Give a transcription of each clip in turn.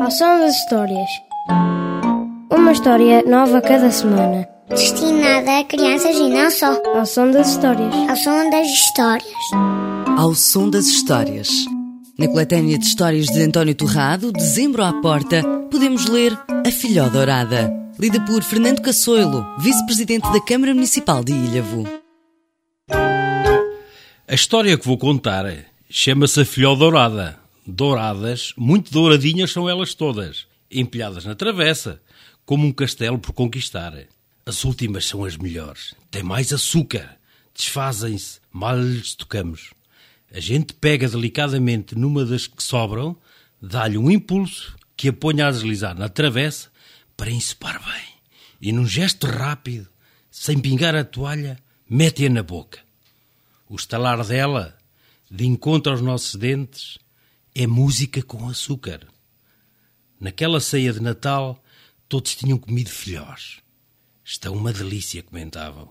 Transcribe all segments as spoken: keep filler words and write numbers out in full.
Ao som das histórias. Uma história nova cada semana. Destinada a crianças e não só. Ao som das histórias. Ao som das histórias. Ao som das histórias. Na coletânea de histórias de António Torrado, Dezembro à Porta, podemos ler A Filhó Dourada, lida por Fernando Cassoilo, vice-presidente da Câmara Municipal de Ilhavo. A história que vou contar chama-se A Filhó Dourada. Douradas, muito douradinhas são elas todas, empilhadas na travessa, como um castelo por conquistar. As últimas são as melhores, têm mais açúcar, desfazem-se, mal lhes tocamos. A gente pega delicadamente numa das que sobram, dá-lhe um impulso que a ponha a deslizar na travessa para ensopar bem. E num gesto rápido, sem pingar a toalha, mete-a na boca. O estalar dela, de encontro aos nossos dentes, é música com açúcar. Naquela ceia de Natal, todos tinham comido filhós. Está uma delícia, comentavam.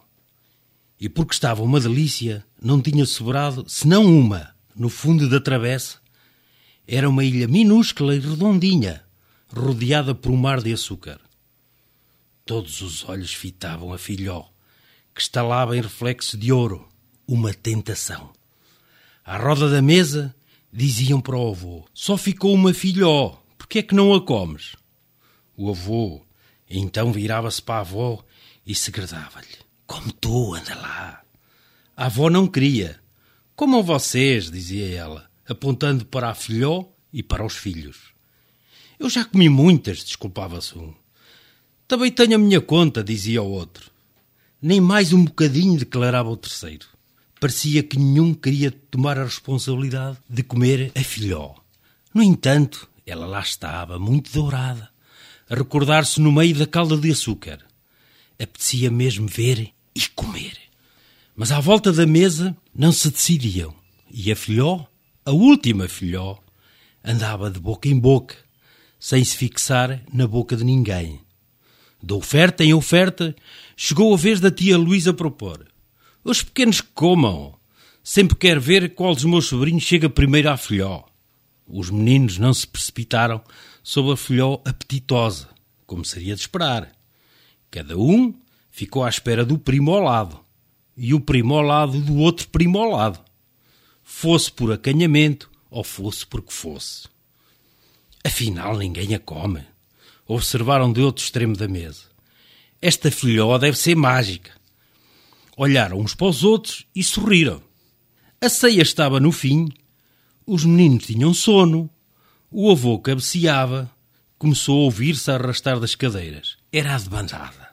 E porque estava uma delícia, não tinha sobrado senão uma, no fundo da travessa. Era uma ilha minúscula e redondinha, rodeada por um mar de açúcar. Todos os olhos fitavam a filhó, que estalava em reflexo de ouro, uma tentação. À roda da mesa, diziam para o avô: só ficou uma filhó, porque é que não a comes? O avô então virava-se para a avó e segredava-lhe: como tu, anda lá. A avó não queria. Comam vocês, dizia ela, apontando para a filhó e para os filhos. Eu já comi muitas, desculpava-se um. Também tenho a minha conta, dizia o outro. Nem mais um bocadinho, declarava o terceiro. Parecia que nenhum queria tomar a responsabilidade de comer a filhó. No entanto, ela lá estava, muito dourada, a recordar-se no meio da calda de açúcar. Apetecia mesmo ver e comer. Mas à volta da mesa não se decidiam. E a filhó, a última filhó, andava de boca em boca, sem se fixar na boca de ninguém. De oferta em oferta, chegou a vez da tia Luísa propor: os pequenos que comam. Sempre quero ver qual dos meus sobrinhos chega primeiro à filhó. Os meninos não se precipitaram sobre a filhó apetitosa, como seria de esperar. Cada um ficou à espera do primo ao lado, e o primo ao lado do outro primo ao lado, fosse por acanhamento ou fosse porque fosse. Afinal, ninguém a come, observaram de outro extremo da mesa. Esta filhó deve ser mágica. Olharam uns para os outros e sorriram. A ceia estava no fim, os meninos tinham sono, o avô cabeceava, começou a ouvir-se a arrastar das cadeiras. Era a debandada.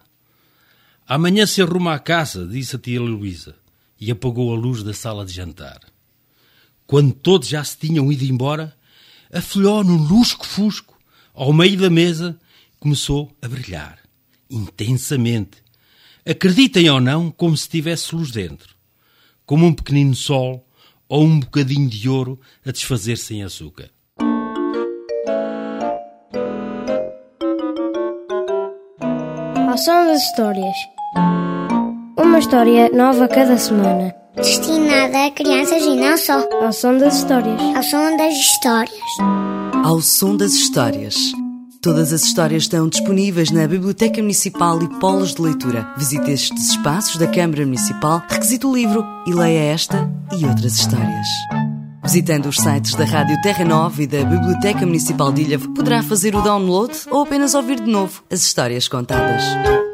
Amanhã se arruma a casa, disse a tia Luísa, e apagou a luz da sala de jantar. Quando todos já se tinham ido embora, a filhó, no lusco-fusco, ao meio da mesa, começou a brilhar, intensamente. Acreditem ou não, como se tivesse luz dentro, como um pequenino sol ou um bocadinho de ouro a desfazer-se em açúcar. Ao som das histórias. Uma história nova cada semana. Destinada a crianças e não só. Ao som das histórias. Ao som das histórias. Ao som das histórias. Todas as histórias estão disponíveis na Biblioteca Municipal e Polos de Leitura. Visite estes espaços da Câmara Municipal, requisite o livro e leia esta e outras histórias. Visitando os sites da Rádio Terra Nova e da Biblioteca Municipal de Ilhavo, poderá fazer o download ou apenas ouvir de novo as histórias contadas.